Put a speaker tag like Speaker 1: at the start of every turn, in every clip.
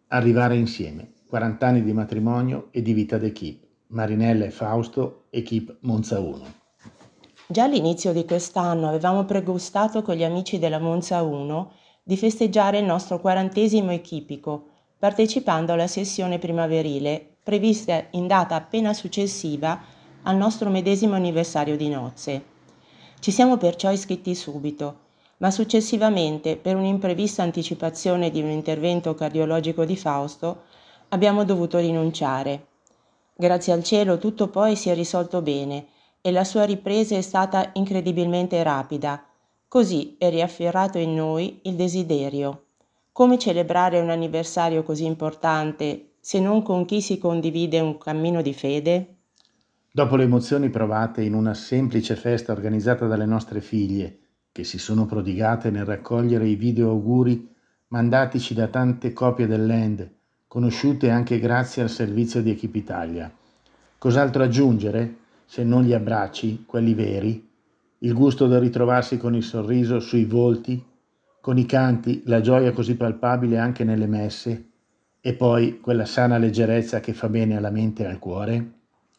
Speaker 1: Arrivare insieme, 40 anni di matrimonio e di vita d'equipe. Marinella e Fausto, equipe Monza 1.
Speaker 2: Già all'inizio di quest'anno avevamo pregustato con gli amici della Monza 1 di festeggiare il nostro 40° equipico, partecipando alla sessione primaverile prevista in data appena successiva al nostro medesimo anniversario di nozze. Ci siamo perciò iscritti subito, ma successivamente, per un'imprevista anticipazione di un intervento cardiologico di Fausto, abbiamo dovuto rinunciare. Grazie al cielo tutto poi si è risolto bene e la sua ripresa è stata incredibilmente rapida. Così è riafferrato in noi il desiderio. Come celebrare un anniversario così importante se non con chi si condivide un cammino di fede?
Speaker 1: Dopo le emozioni provate in una semplice festa organizzata dalle nostre figlie, che si sono prodigate nel raccogliere i video auguri mandatici da tante copie dell'End, conosciute anche grazie al servizio di Equipe Italia. Cos'altro aggiungere se non gli abbracci, quelli veri, il gusto del ritrovarsi con il sorriso sui volti, con i canti, la gioia così palpabile anche nelle messe, e poi quella sana leggerezza che fa bene alla mente e al cuore?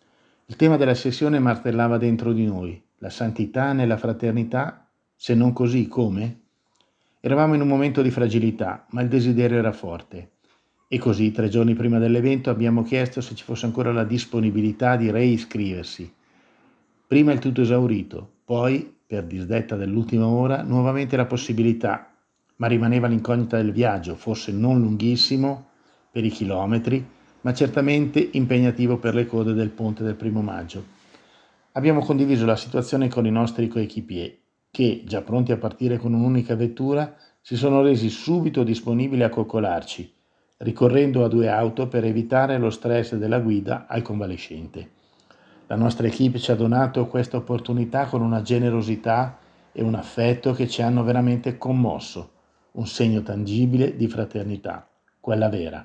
Speaker 1: Il tema della sessione martellava dentro di noi, la santità nella fraternità, se non così, come? Eravamo in un momento di fragilità, ma il desiderio era forte. E così, 3 giorni prima dell'evento, abbiamo chiesto se ci fosse ancora la disponibilità di reiscriversi. Prima il tutto esaurito, poi, per disdetta dell'ultima ora, nuovamente la possibilità, ma rimaneva l'incognita del viaggio, forse non lunghissimo per i chilometri, ma certamente impegnativo per le code del ponte del 1° maggio. Abbiamo condiviso la situazione con i nostri coequipier, che, già pronti a partire con un'unica vettura, si sono resi subito disponibili a coccolarci, ricorrendo a 2 auto per evitare lo stress della guida al convalescente. La nostra equipe ci ha donato questa opportunità con una generosità e un affetto che ci hanno veramente commosso, un segno tangibile di fraternità, quella vera.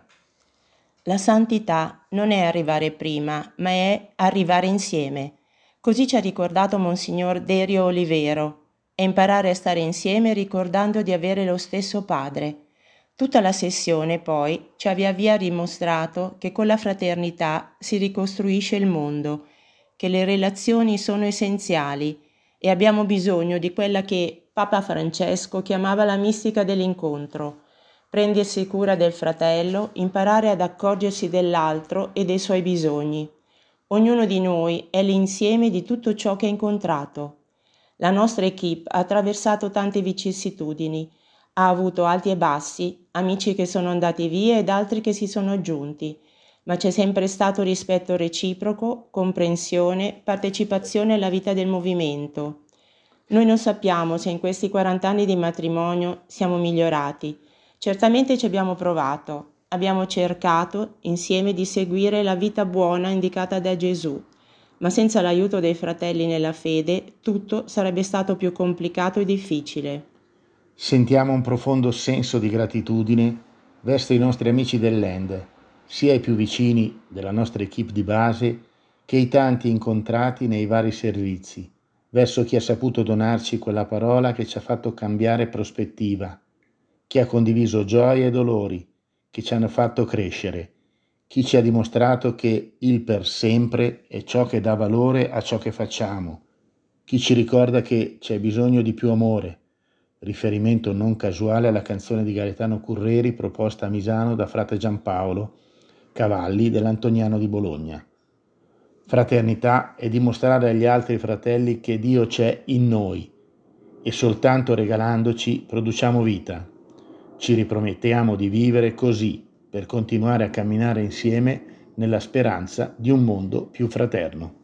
Speaker 2: La santità non è arrivare prima, ma è arrivare insieme. Così ci ha ricordato Monsignor Derio Olivero, e imparare a stare insieme ricordando di avere lo stesso Padre. Tutta la sessione, poi, ci ha via via dimostrato che con la fraternità si ricostruisce il mondo, che le relazioni sono essenziali e abbiamo bisogno di quella che Papa Francesco chiamava la mistica dell'incontro. Prendersi cura del fratello, imparare ad accorgersi dell'altro e dei suoi bisogni. Ognuno di noi è l'insieme di tutto ciò che ha incontrato. La nostra equipe ha attraversato tante vicissitudini, ha avuto alti e bassi, amici che sono andati via ed altri che si sono aggiunti, ma c'è sempre stato rispetto reciproco, comprensione, partecipazione alla vita del movimento. Noi non sappiamo se in questi 40 anni di matrimonio siamo migliorati. Certamente ci abbiamo provato, abbiamo cercato insieme di seguire la vita buona indicata da Gesù, ma senza l'aiuto dei fratelli nella fede tutto sarebbe stato più complicato e difficile.
Speaker 1: Sentiamo un profondo senso di gratitudine verso i nostri amici dell'End, sia i più vicini della nostra equipe di base che i tanti incontrati nei vari servizi, verso chi ha saputo donarci quella parola che ci ha fatto cambiare prospettiva, chi ha condiviso gioie e dolori, che ci hanno fatto crescere, chi ci ha dimostrato che il per sempre è ciò che dà valore a ciò che facciamo, chi ci ricorda che c'è bisogno di più amore, riferimento non casuale alla canzone di Gaetano Curreri proposta a Misano da frate Giampaolo Cavalli dell'Antoniano di Bologna. Fraternità è dimostrare agli altri fratelli che Dio c'è in noi e soltanto regalandoci produciamo vita. Ci ripromettiamo di vivere così per continuare a camminare insieme nella speranza di un mondo più fraterno.